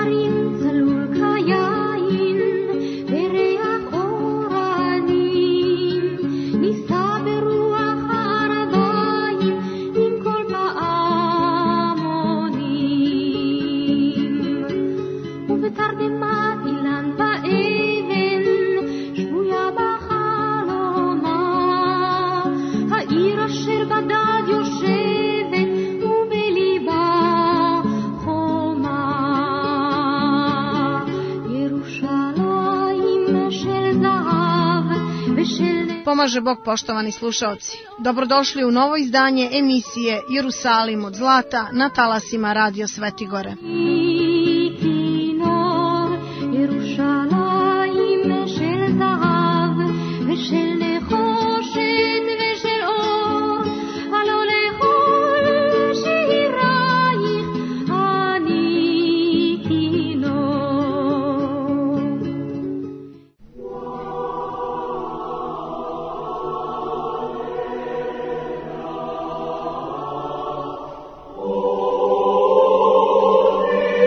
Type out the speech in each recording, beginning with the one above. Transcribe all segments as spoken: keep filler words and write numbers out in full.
Pomaže Bog, poštovani slušaoci. Dobrodošli u novo izdanje emisije Jerusalim od zlata na talasima Radio Svetigore. Oh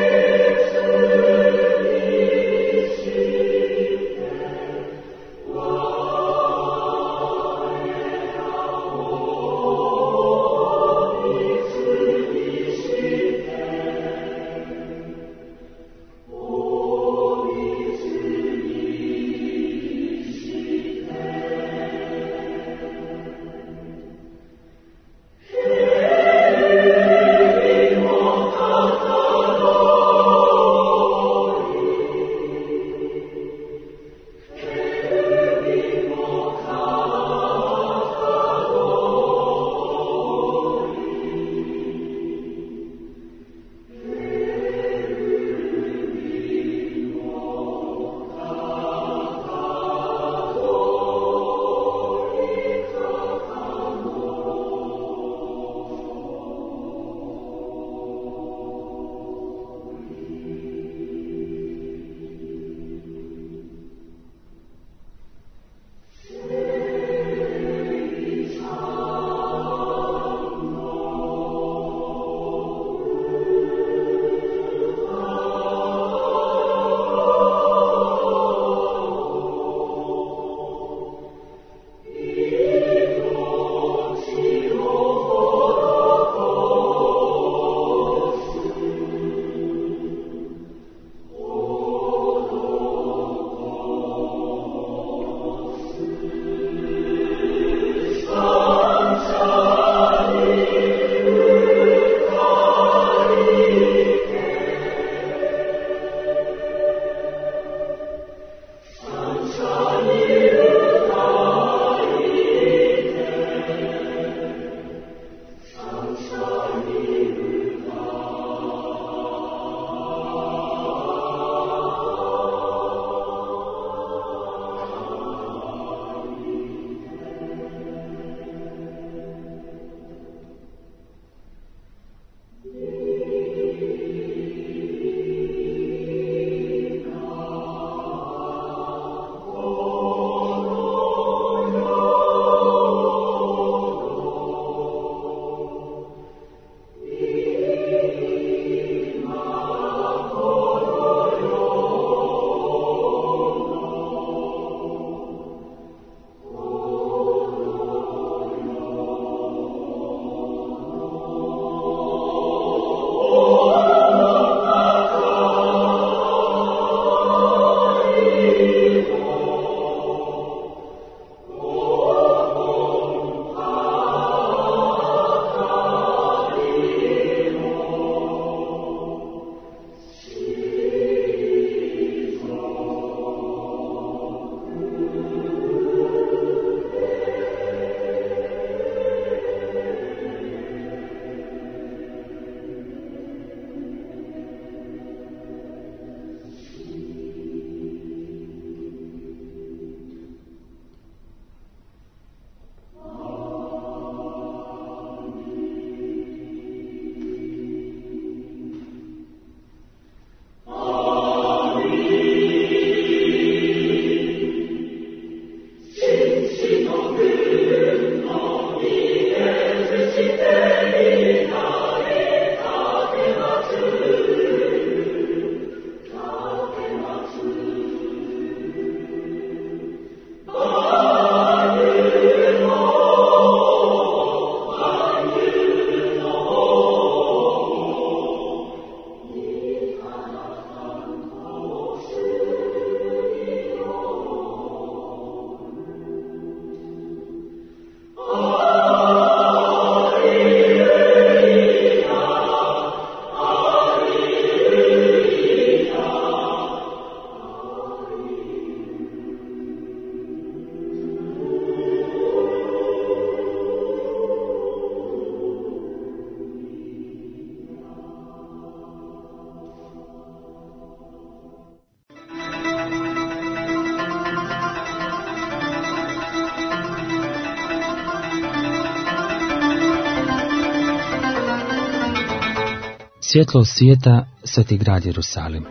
Svjetlo svijeta, sveti grad Jerusalim.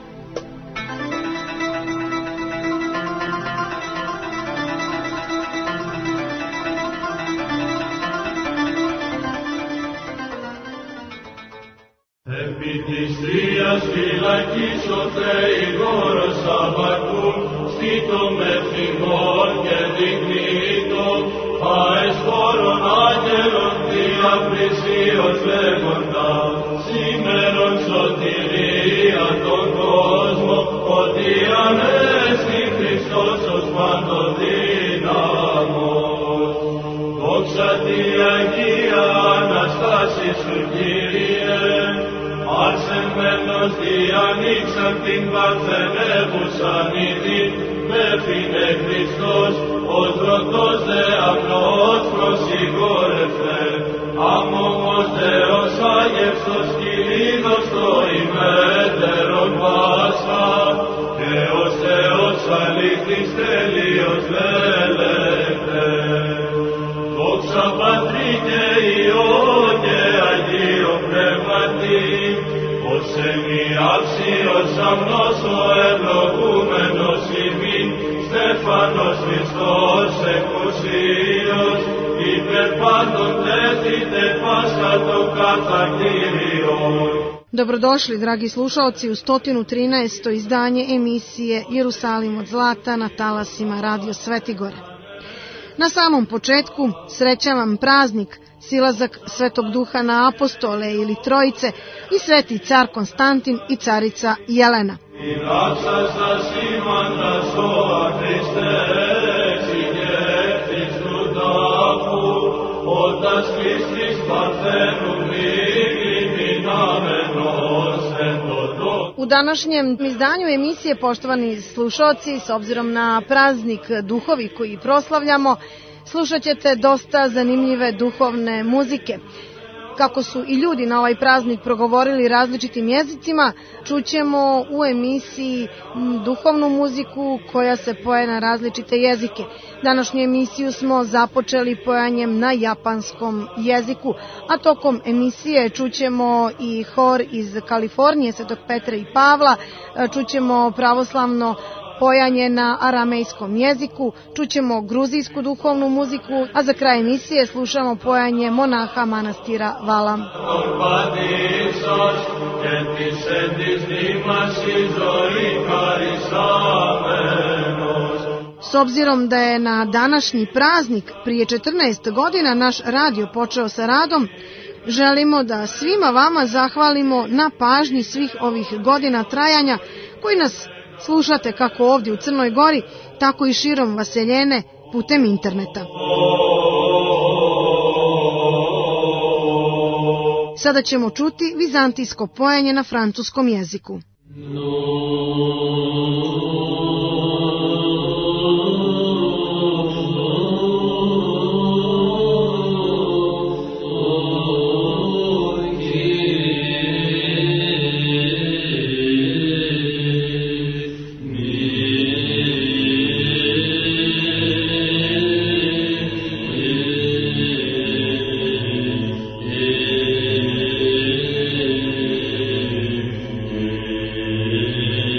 Επί της Τρίας φυλακίσονται οι γόρος Σαββακού, στήτο με θυμών και δειγνύτων, αεσφόρων άγγελων διαπλησίως λέγοντα, σήμερον σωτηρία τον κόσμο, ότι ανέστη Χριστός ως παντοδύναμος. Δόξα τη Αγία Αναστάση σου Κύριε, αρσεμένος διανοίξαν την παρθενεύουσαν ήδη, μέφινε Χριστός, ως ρωτός δε αγνός προσυγόρευθε, αμόμος Θεός άγευστος κυλίδος το ημέτερον πάσα, και ως Θεός αλήθης τέλειος λέλεκτε. Δόξα Πατρί και Υιό και Αγίο Πνεύματι, ως εμιάξιος αμνός ο ευλογούμενος ημίν, Στέφανος Χριστός εκουσίος, υπερ πάντων τέθητε Πάσχα το κατά Κύριον. Dobrodošli, dragi slušalci, u sto trinaesto izdanje emisije Jerusalim od zlata na talasima Radio Svetigore. Na samom početku srećan vam praznik, silazak Svetog Duha na apostole ili trojice i sveti car Konstantin i carica Jelena. U današnjem izdanju emisije, poštovani slušalci, s obzirom na praznik duhovi koji proslavljamo, slušat ćete dosta zanimljive duhovne muzike. Kako su i ljudi na ovaj praznik progovorili različitim jezicima, čućemo u emisiji duhovnu muziku koja se poje na različite jezike. Današnju emisiju smo započeli pojanjem na japanskom jeziku, a tokom emisije čućemo i hor iz Kalifornije, Svetog Petra i Pavla, čućemo pravoslavno pojanje na aramejskom jeziku, čućemo gruzijsku duhovnu muziku, a za kraj emisije slušamo pojanje monaha manastira Valam. S obzirom da je na današnji praznik prije četrnaest godina naš radio počeo sa radom, želimo da svima vama zahvalimo na pažnji svih ovih godina trajanja koji nas slušate kako ovdje u Crnoj Gori, tako i širom Vaseljene putem interneta. Sada ćemo čuti vizantijsko pojanje na francuskom jeziku. Yeah.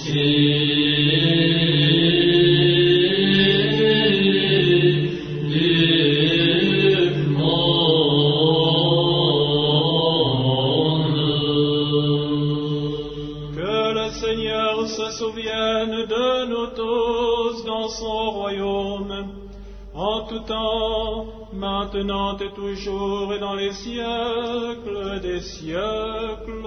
Maintenant et toujours et dans les siècles des siècles.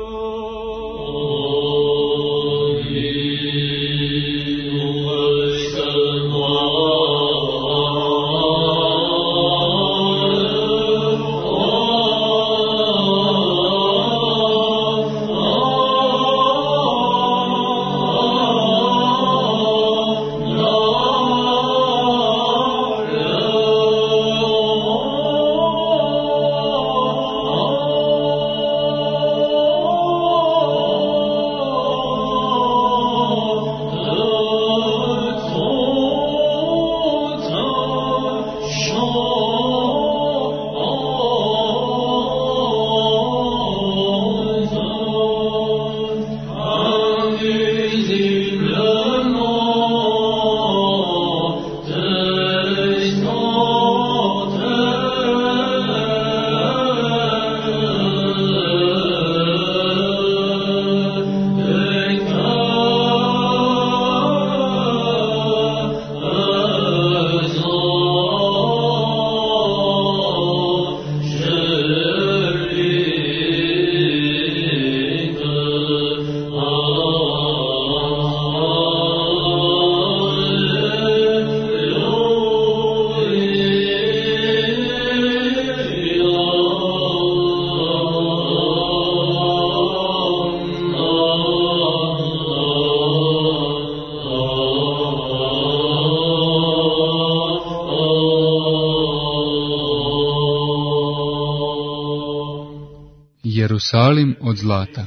Jerusalim od zlata.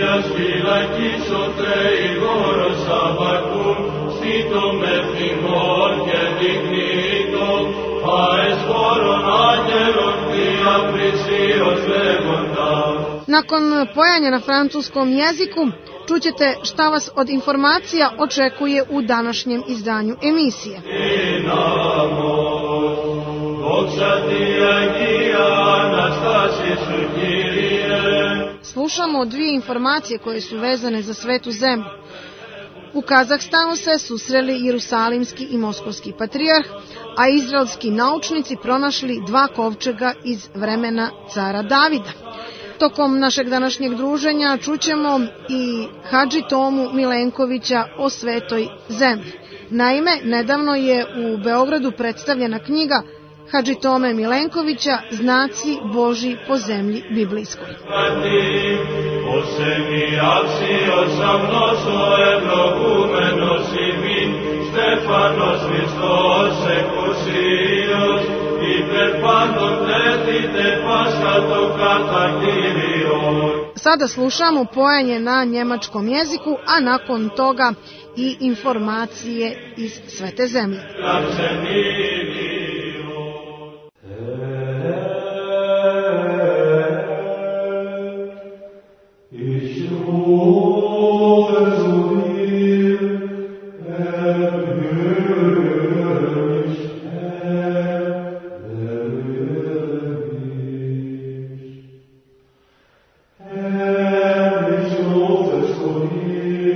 Nakon pojanja na francuskom jeziku čućete šta vas od informacija očekuje u današnjem izdanju emisije. Slušamo dvije informacije koje su vezane za svetu zemlju. U Kazahstanu se susreli jerusalimski i moskovski patrijarh, a izraelski naučnici pronašli dva kovčega iz vremena cara Davida. Tokom našeg današnjeg druženja čućemo i Hadži Tomu Milenkovića o svetoj zemlji. Naime, nedavno je u Beogradu predstavljena knjiga Hadži Tome Milenkovića Znaci Božji po zemlji biblijskoj. Sada slušamo pojanje na njemačkom jeziku, a nakon toga i informacije iz svete zemlje.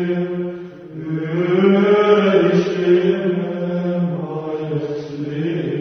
Sleep.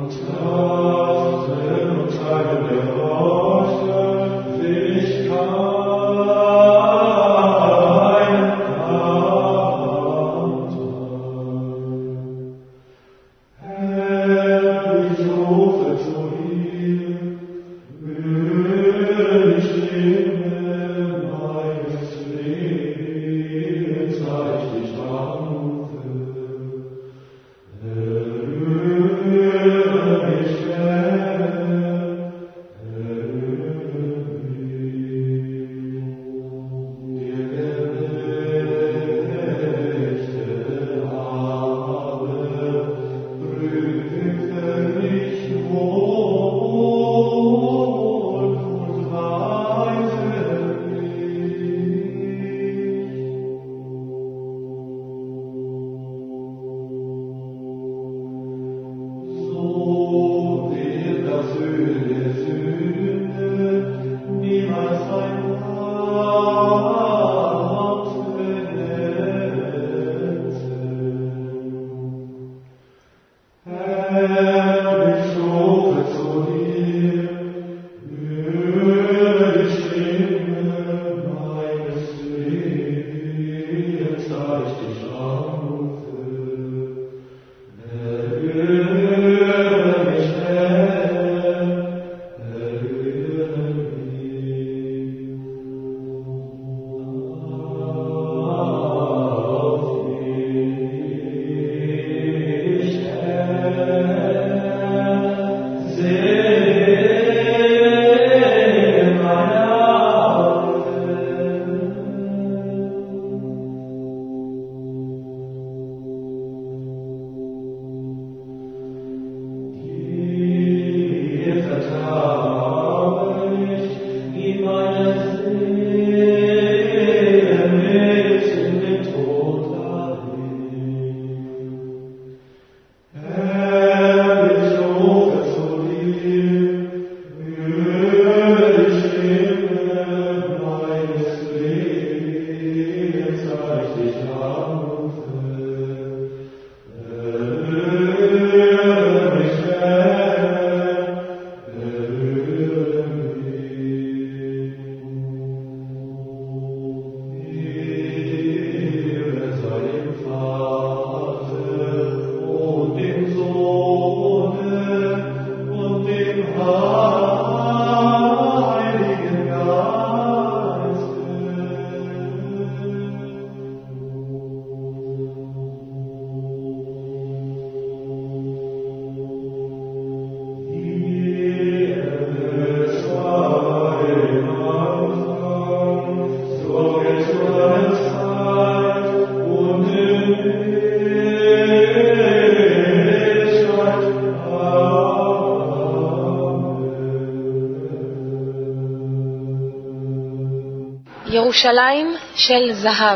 ירושלים של זהב.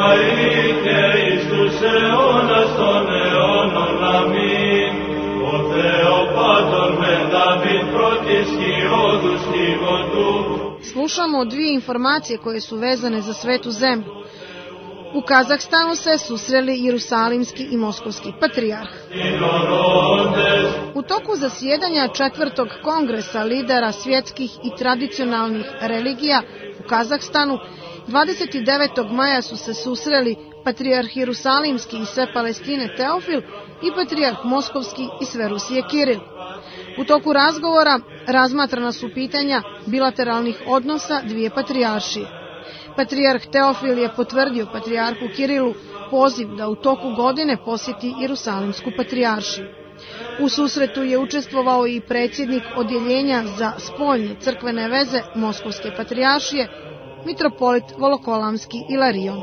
Slušamo dvije informacije koje su vezane za svetu zemlju. U Kazahstanu se susreli Jerusalimski i Moskovski patrijarh. U toku zasjedanja četvrtog kongresa lidera svjetskih i tradicionalnih religija u Kazahstanu dvadeset devetog maja su se susreli patrijarh Jerusalimski i sve Palestine Teofil i patrijarh Moskovski i sve Rusije Kiril. U toku razgovora razmatrana su pitanja bilateralnih odnosa dvije patrijaršije. Patrijarh Teofil je potvrdio patrijarhu Kirilu poziv da u toku godine posjeti Jerusalimsku patrijaršiju. U susretu je učestvovao i predsjednik odjeljenja za spoljne crkvene veze Moskovske patrijaršije, mitropolit Volokolamski Ilarion.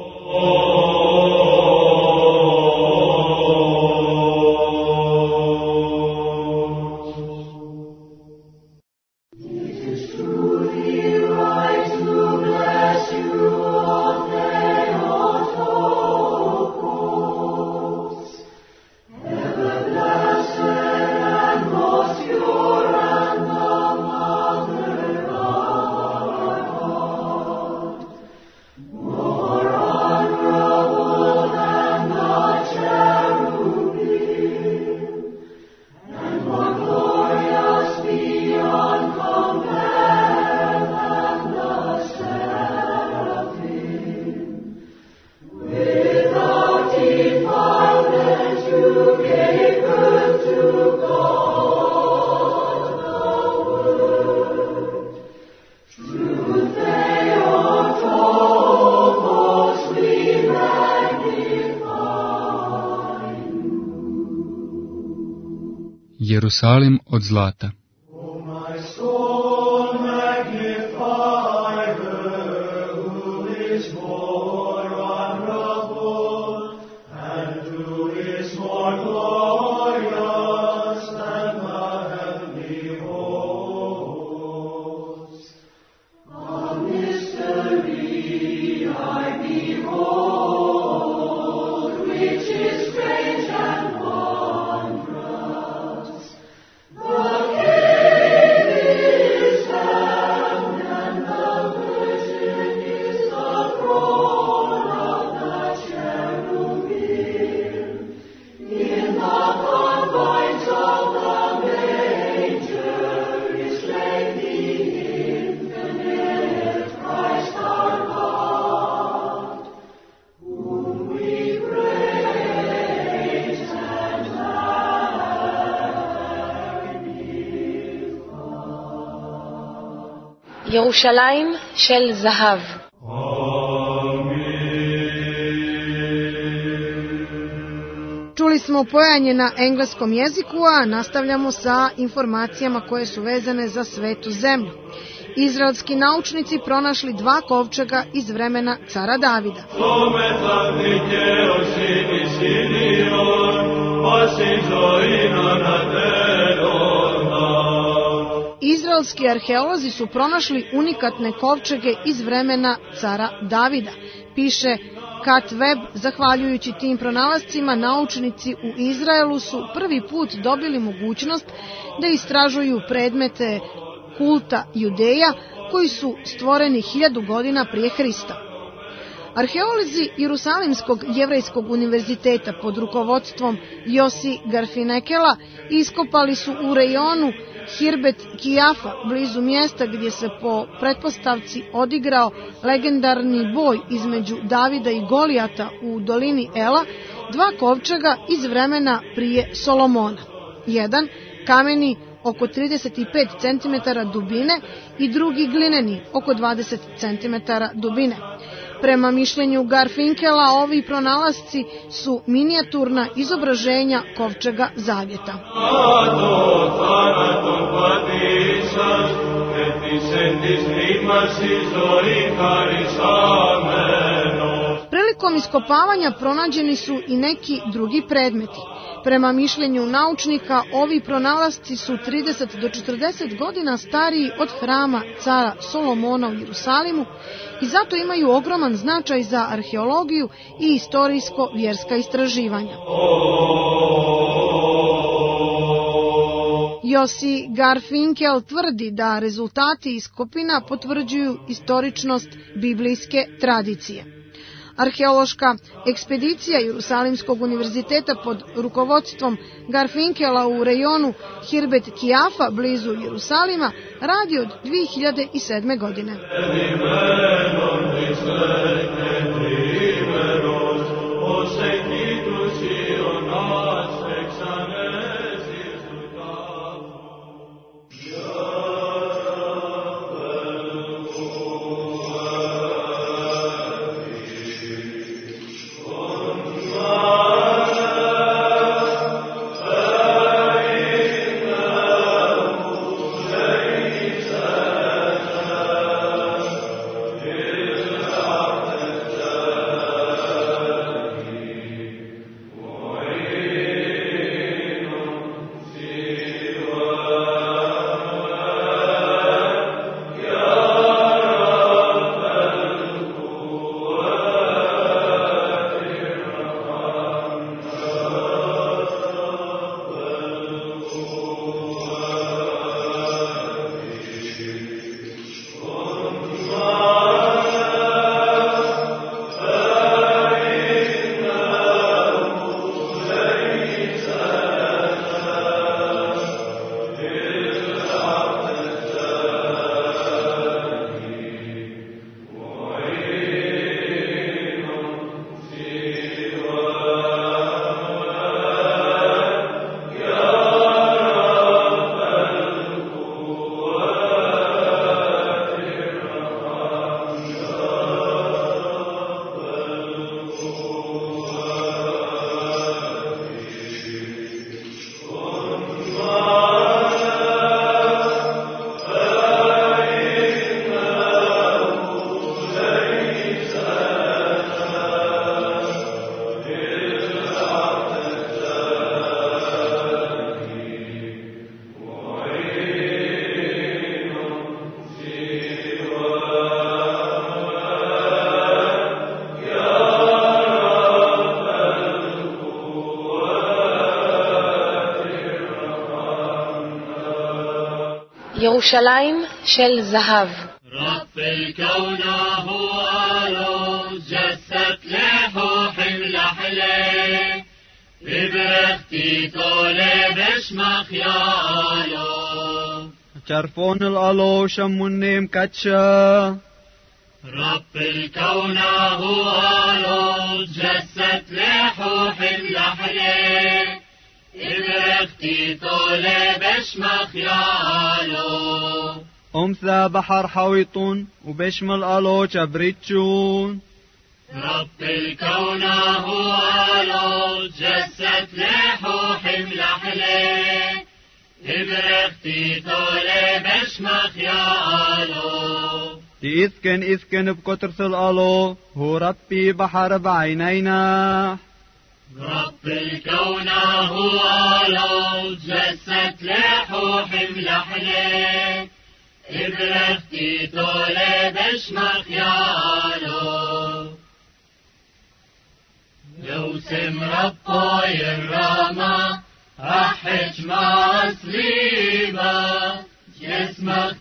More honorable Jerusalim od zlata. ירושלים של זהב. Čuli smo pojanje na engleskom jeziku, a nastavljamo sa informacijama koje su vezane za svetu zemlju. Izraelski naučnici pronašli dva kovčega iz vremena cara Davida. Izraelski arheolozi su pronašli unikatne kovčege iz vremena cara Davida, piše Kat Web. Zahvaljujući tim pronalascima, naučnici u Izraelu su prvi put dobili mogućnost da istražuju predmete kulta Judeja koji su stvoreni hiljadu godina prije Hrista. Arheolozi Jerusalimskog jevrejskog univerziteta pod rukovodstvom Josi Garfinekela iskopali su u rejonu Hirbet Kijafa, blizu mjesta gdje se po pretpostavci odigrao legendarni boj između Davida i Golijata u dolini Ela, dva kovčega iz vremena prije Solomona. Jedan kameni oko trideset pet centimetara dubine i drugi glineni oko dvadeset centimetara dubine. Prema mišljenju Garfinkela, ovi pronalasci su minijaturna izobraženja kovčega zavjeta. Prilikom iskopavanja pronađeni su i neki drugi predmeti. Prema mišljenju naučnika, ovi pronalasci su trideset do četrdeset godina stariji od hrama cara Solomona u Jerusalimu i zato imaju ogroman značaj za arheologiju i istorijsko-vjerska istraživanja. Josi Garfinkel tvrdi da rezultati iskopina potvrđuju istoričnost biblijske tradicije. Arheološka ekspedicija Jerusalimskog univerziteta pod rukovodstvom Garfinkela u rejonu Hirbet Kijafa blizu Jerusalima radi od dvije hiljade sedme. godine. ירושלים של זהב. رب الكون هو عروس جسد لحوح ملحلة ببرختي طولة بشمخ يالو جرفون الألو شموني مكتشا رب الكون هو عروس جسد لحوح ملحلة ببرختي طولة بشمخ يالو أمثى بحر حويطون وبشمل ألو جبريتشون رب الكون هو ألو جسد لحوح ملحلة إبرختي طولة بشمخ يا ألو إذكن إذكن بكترة الألو هو ربي بحر بعينينا رب الكون هو ألو جسد لحوح ملحلة إبرختي طولة بشمخ يالو يوسم ربو يرامة أحج مع صليبة جسمك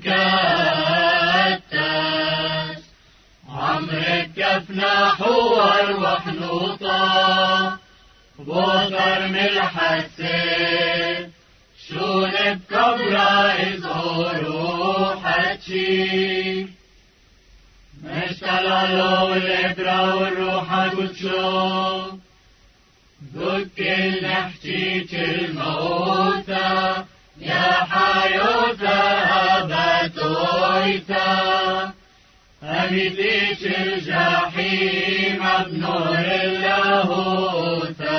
تمكتش عمرك كفنا حور وحنوطة بوطر ملحسن شون بكبرى إظهروا حتشي مشتلالو والإبرة والروح قدشو ذك النحشيك الموتى يا حيوتا هبتويتا أميتيك الجحيم بنور اللاهوتا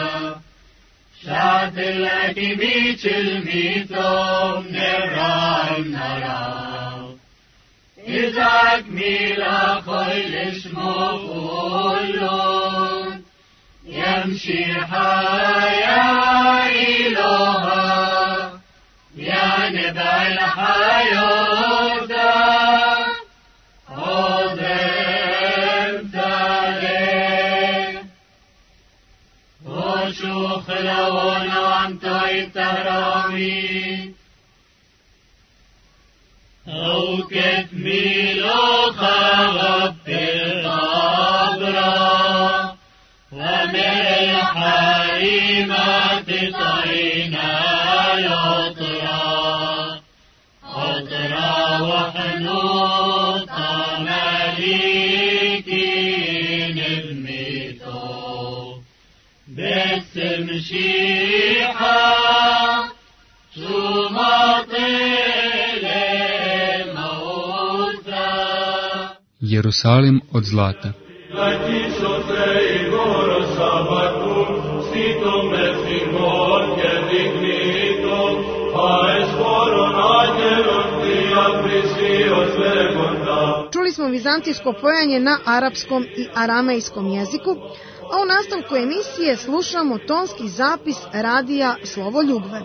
شعت الأكبيك الميتو من الرعي نراو إذا أكمل أخيل اسمه كلون يمشي حياة إلها يا نبع الحياة عظمت عليه وشوخ لون وانت التهرامي أو كتميلو خغب القبرة ومن الحريمة طينا يطرى أطرى وحنوطة مليكين الميتو باسم شيحة شو Jerusalim od zlata. Čuli smo vizantijsko pojanje na arapskom i aramejskom jeziku, a u nastavku emisije slušamo tonski zapis radija Slovo Ljubve.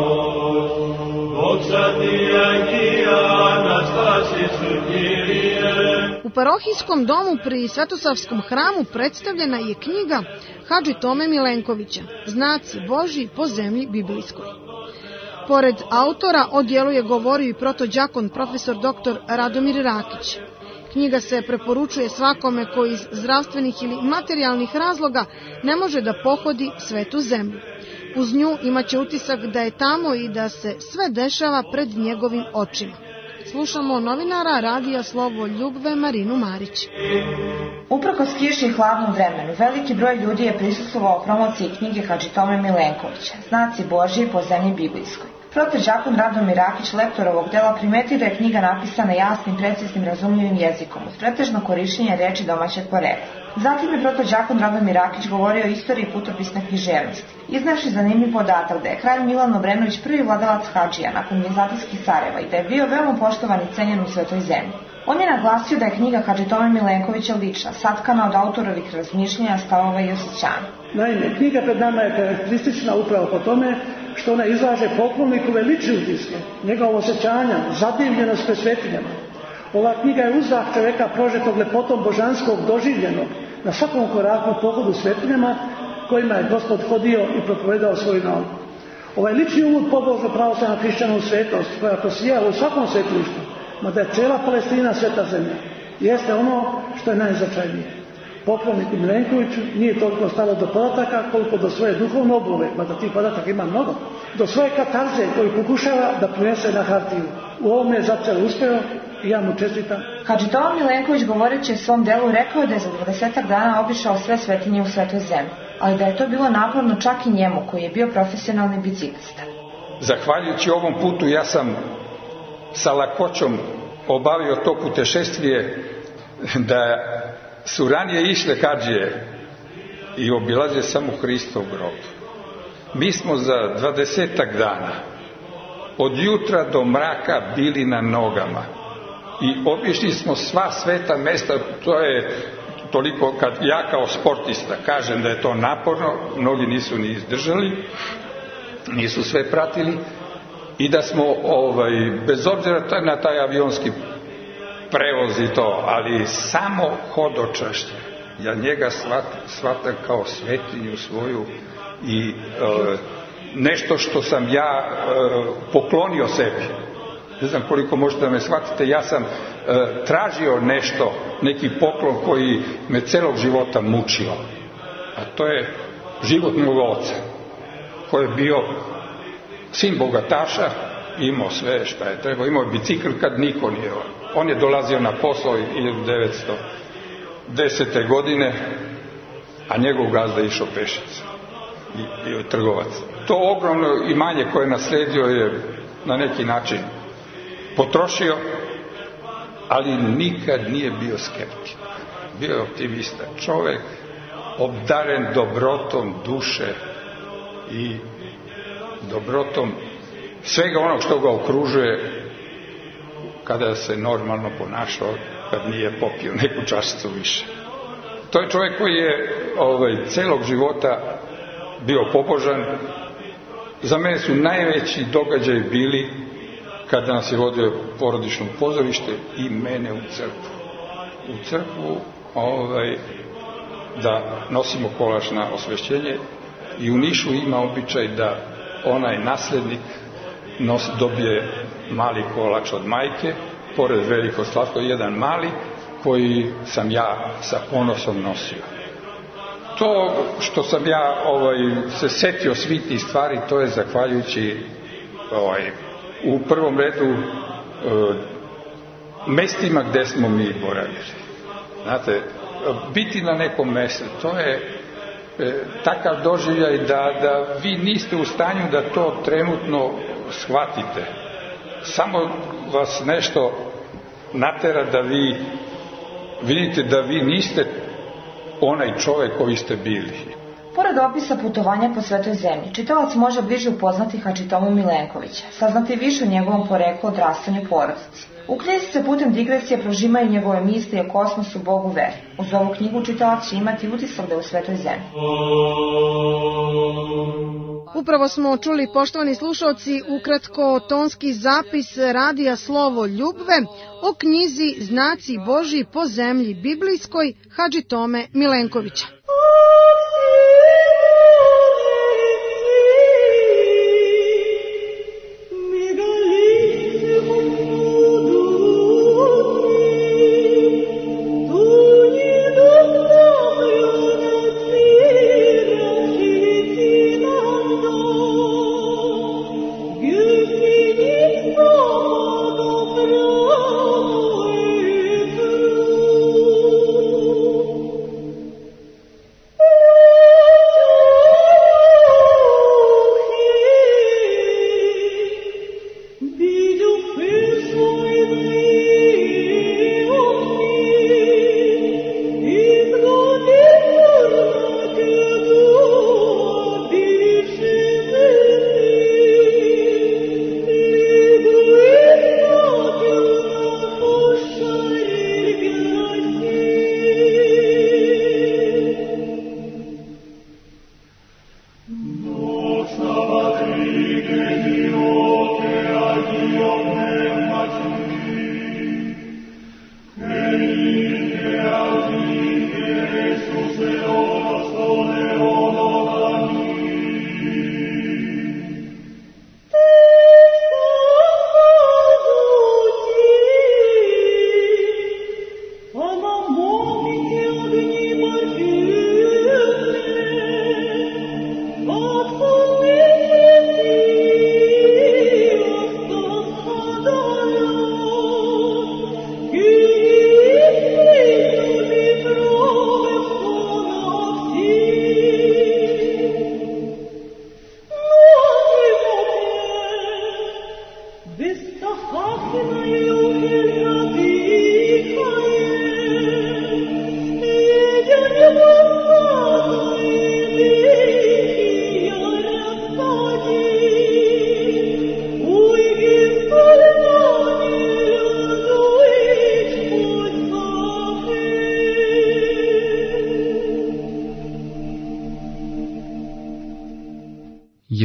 U parohijskom domu pri Svetosavskom hramu predstavljena je knjiga Hadži Tome Milenkovića, Znaci Božji po zemlji biblijskoj. Pored autora o djelu je govorio i protođakon profesor doktor Radomir Rakić. Knjiga se preporučuje svakome koji iz zdravstvenih ili materijalnih razloga ne može da pohodi svetu zemlju. Uz nju imaće utisak da je tamo i da se sve dešava pred njegovim očima. Slušamo novinara radija Slovo Ljubve Marinu Marić. Uprkos kiši i hladnom vremenu, veliki broj ljudi je prisustvovao promociji knjige Hadži Tome Milenkovića, Znaci Božji po zemlji biblijskoj. Protođakon Radomir Rakić, lektor ovog dela, primetio da je knjiga napisana jasnim, preciznim, razumljivim jezikom, uz pretežno korišćenje reči domaćeg porekla. Zatim je protođakon Radomir Rakić govorio o istoriji putopisne književnosti, iznavši zanimljiv podatak da je kralj Milan Obrenović prvi vladalac hadžija nakon vizantijskih careva i da je bio veoma poštovan i cenjen u svetoj zemlji. On je naglasio da je knjiga Hadži Tome Milenkovića lična, satkana od autorovih razmišljanja, stavova i osjećanja. Naime, knjiga pred nama je karakteristična upravo po tome što ona izlaže poklonikove lične utiske, njegova osjećanja, zadivljenost pred svetinjama. Ova knjiga je uzdah čovjeka prožetog lepotom božanskog doživljenog na svakom koraku pohodu svetinjama kojima je Gospod hodio i propovedao svoju nauku. Ovaj lični uvod pobožno pravoslavna hrišćana u svetost, koja prosija u svakom svetištu, mada je cijela Palestina sveta zemlja, jeste ono što je najznačajnije. Pokojniku Milenkoviću nije toliko stalo do podataka koliko do svoje duhovne obnove, mada tih podataka ima mnogo, do svoje katarze koju pokušava da prinese na hartiju. U ovome je zacijelo uspeo i ja mu čestitam. Hadžitoma Milenković, govoreći o svom delu, rekao je da je za dvadesetak dana obišao sve svetinje u svetoj zemlji, ali da je to bilo naporno čak i njemu, koji je bio profesionalni biciklista. Zahvaljujući ovom putu ja sam sa lakoćom obavio to putešestvije da su ranije išle hadžije i obilaze samo Hristov grob. Mi smo za dvadesetak dana od jutra do mraka bili na nogama i obišli smo sva sveta mesta. To je toliko, kad ja kao sportista kažem da je to naporno, mnogi nisu ni izdržali, nisu sve pratili, i da smo ovaj, bez obzira na taj avionski prevoz i to, ali samo hodočašće, ja njega shvatam kao svetinju svoju i e, nešto što sam ja e, poklonio sebi. Ne znam koliko možete da me shvatite, ja sam e, tražio nešto, neki poklon koji me celog života mučio, a to je život mog oca, koji je bio sin bogataša, imao sve šta je trebao, imao je bicikl kad niko nije. On je dolazio na posao hiljadu devetsto desete. godine, a njegov gazda je išao pešice i bio je trgovac. To ogromno imanje koje je naslijedio je na neki način potrošio, ali nikad nije bio skeptik. Bio je optimista čovjek, obdaren dobrotom duše i dobrotom svega onog što ga okružuje, kada se normalno ponašao, kad nije popio neku čašicu više. To je čovjek koji je ovaj, celog života bio pobožan. Za mene su najveći događaji bili kada nas je vodio porodično pozorište i mene u crkvu. U crkvu ovaj, da nosimo kolač na osvešćenje, i u Nišu ima običaj da onaj nasljednik nos, dobije mali kolač od majke, pored veliko slatko jedan mali, koji sam ja sa ponosom nosio. To što sam ja ovaj, se setio svih tih stvari, to je zahvaljujući ovaj, u prvom redu e, mestima gde smo mi boravili. Znate, biti na nekom mjestu, to je e, takav doživljaj da, da vi niste u stanju da to trenutno shvatite. Samo vas nešto natera da vi vidite da vi niste onaj čovjek koji ste bili. Pored opisa putovanja po svetoj zemlji, čitalac može bliže upoznati Hadžitomu Milenkovića, saznati više o njegovom poreklu, odrastanju i porodici. U knjizi se putem digresije prožimaju njegove misli o kosmosu, Bogu, veri. Uz ovu knjigu čitalac će imati utisak da je u svetoj zemlji. Upravo smo čuli, poštovani slušalci, ukratko tonski zapis radija Slovo Ljubve o knjizi Znaci Božji po zemlji biblijskoj Hadžitome Milenkovića.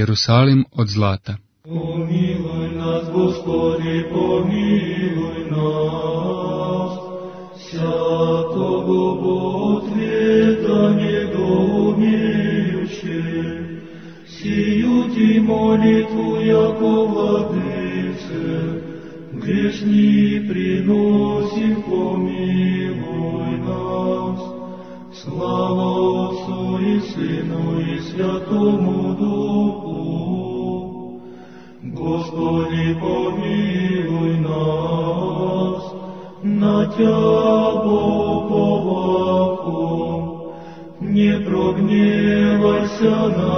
Jerusalim od zlata. Pomiluj nas, Gospodi, pomiluj nas, всякого Богоответа недоумеюще, сию ти молитву, яко владыце, грешни приносим, помилуй нас. Слава Отцу и Сыну и Святому Духу. Господи, помилуй нас, на Тябо повахом, не прогневайся на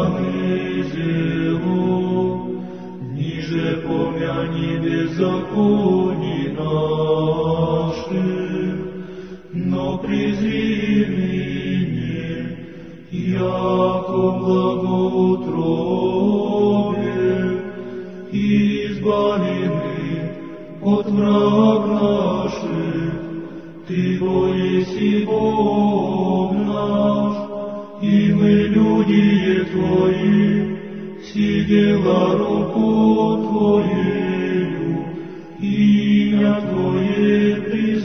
низилу, ниже помяни беззаконий наших, но презри ныне, яко благоутробие, и избавлены от враг наших. Ты боиси Бог наш, и мы люди Твои, все дела руку Твоею, имя Твое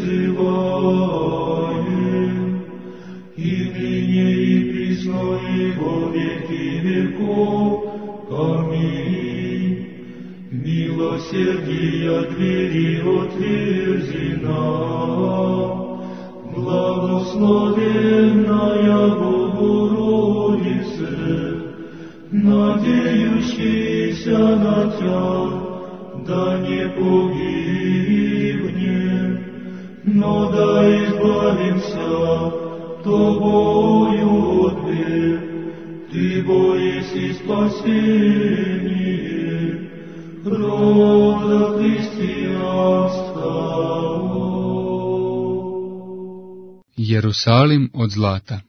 призываем, и ныне и присно и во веки веков. Аминь. Милосердия двери отверзи нам, благословенная Богородице, надеющийся на Тя, да не погибнем, но да избавимся Тобою от бед. Ты боиси спасение рода християнства. Jerusalim od zlata.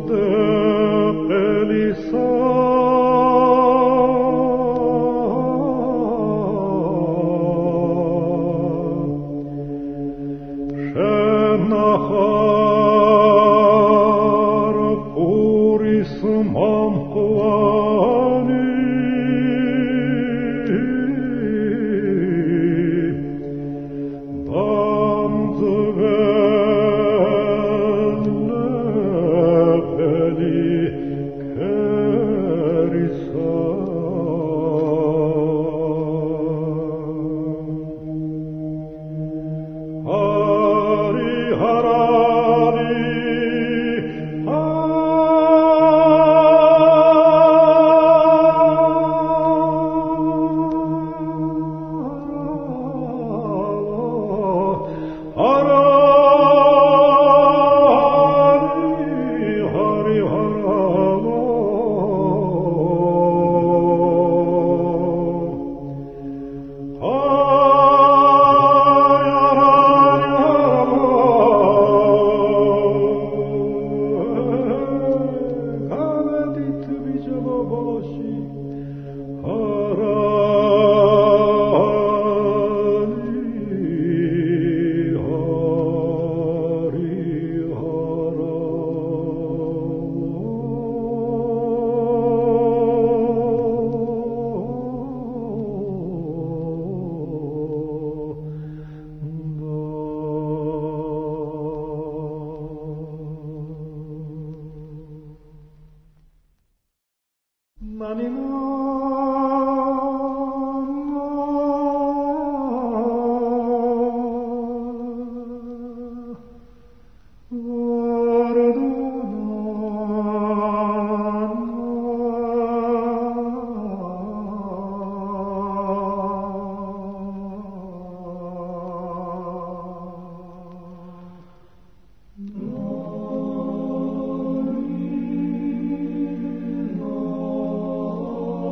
Oh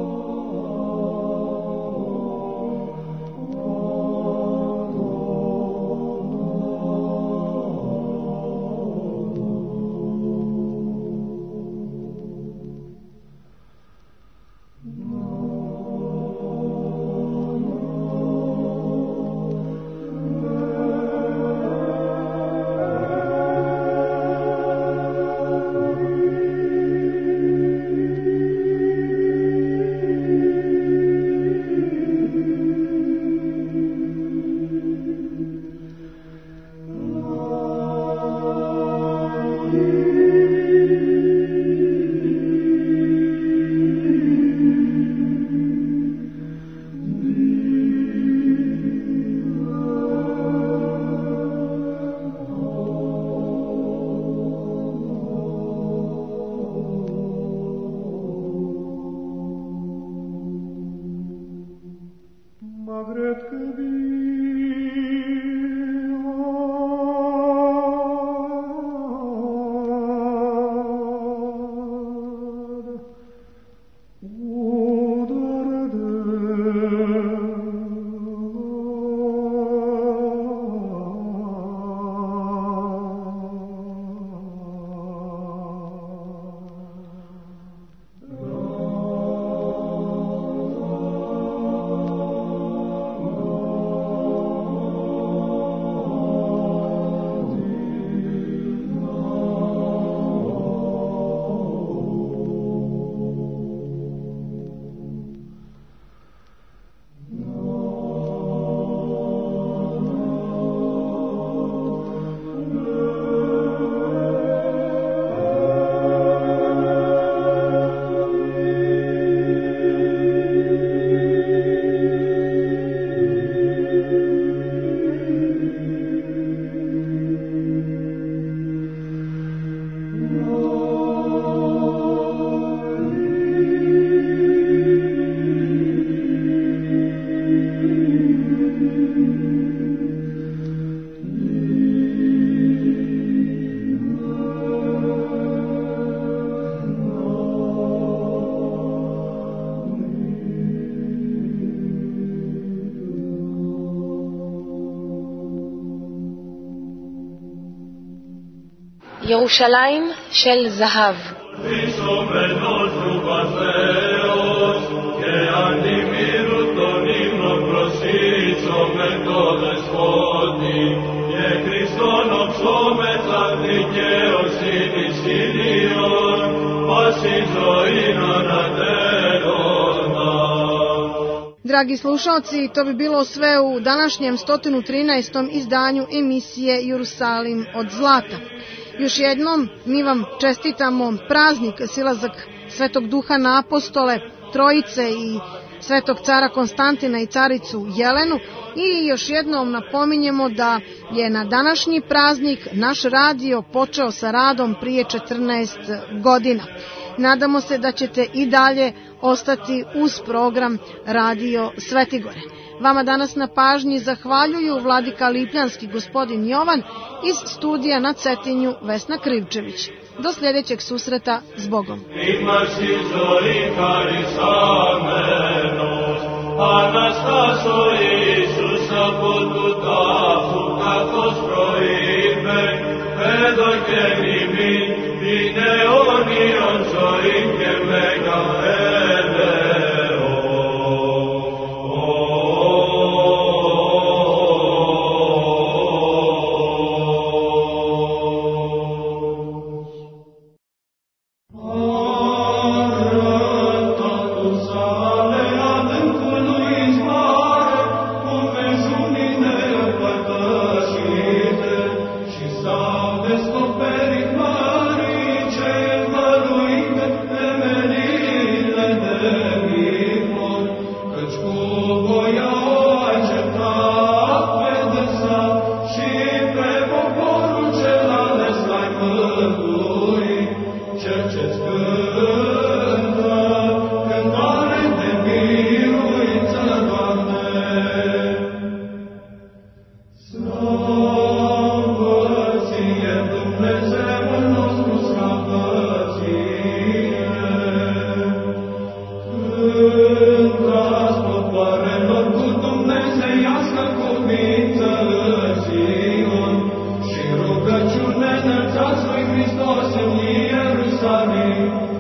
ירושלים של זהב. Dragi slušalci, to bi bilo sve u današnjem sto trinaestom izdanju emisije Jerusalim od zlata. Još jednom mi vam čestitamo praznik silazak Svetog Duha na apostole, Trojice i Svetog cara Konstantina i caricu Jelenu i još jednom napominjemo da je na današnji praznik naš radio počeo sa radom prije četrnaest godina. Nadamo se da ćete i dalje ostati uz program Radio Svetigore. Vama danas na pažnji zahvaljuju vladika Lipljanski gospodin Jovan, iz studija na Cetinju Vesna Krivčević. Do sljedećeg susreta s Bogom. Hristos în Ierusalim,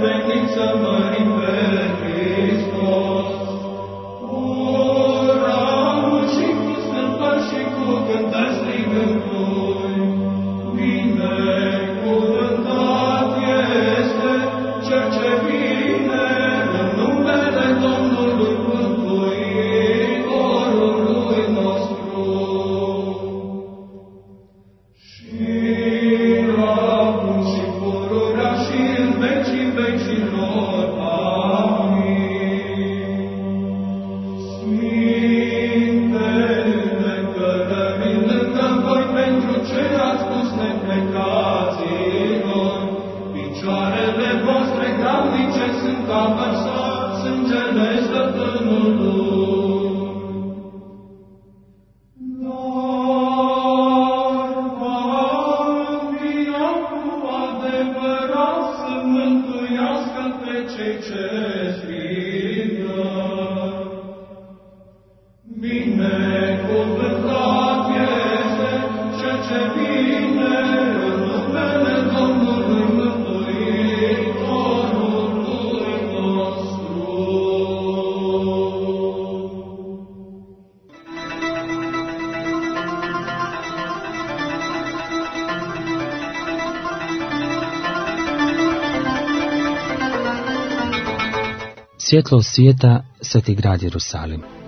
Svjetlo svijeta, Sveti grad Jerusalim.